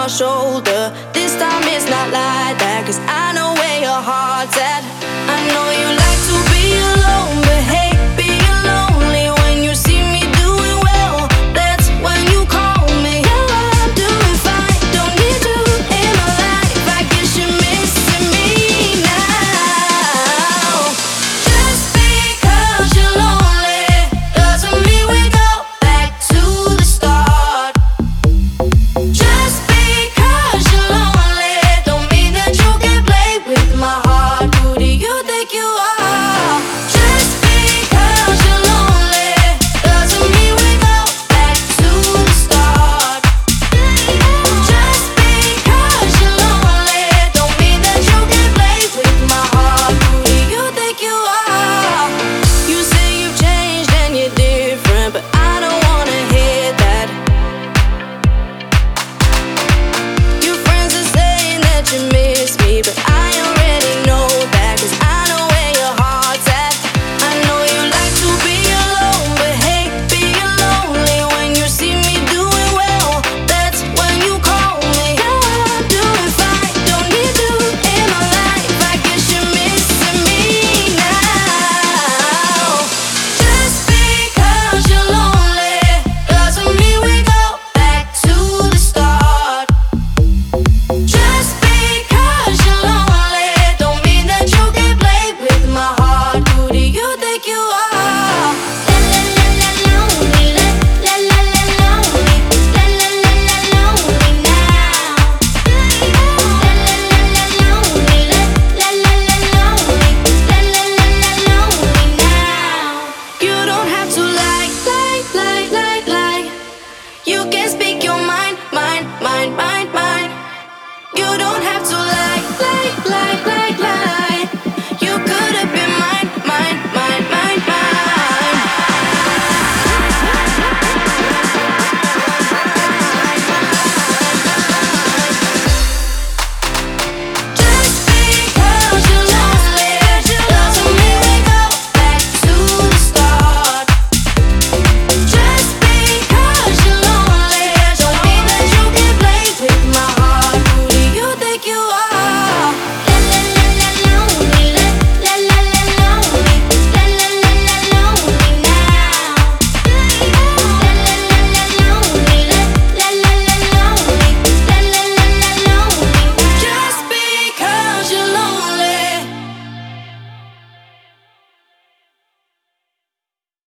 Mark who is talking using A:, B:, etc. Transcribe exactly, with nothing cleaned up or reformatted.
A: my shoulder. This time it's not like that, 'cause I know where your heart's at. I know you like to be alone, but hey, being lonely when you see me doing well, that's when you call me. Yeah, I'm doing fine, don't need you in my life. I guess you're missing me now. Just because you're lonely doesn't mean we go back to the start. Just because you're lonely don't mean that you can play with my heart. Who do you think you are? Just because you're lonely doesn't mean we go back to the start. Just because you're lonely don't mean that you can play with my heart. Who do you think you are? You say you've changed and you're different, but I don't wanna hear that. Your friends are saying that you miss me, but I already know that, 'cause I know where your heart's at. I know you like to be alone, but hey, being lonely when you see me doing well, that's when you call me. Yeah, I'm doing fine, don't need you in my life. I guess you're missing me now. Just because you're lonely doesn't mean we go back to the start. Just because you're lonely don't mean that you can play with my heart. Who do you think you are? La la la la lonely, la la la la lonely, la la la la lonely now. La la la la lonely, la la la la lonely, la la la la lonely now. You don't have to like, like, like, like, like. You can speak your mind, mind, mind, mind, mind. You don't have to like, like, like, like.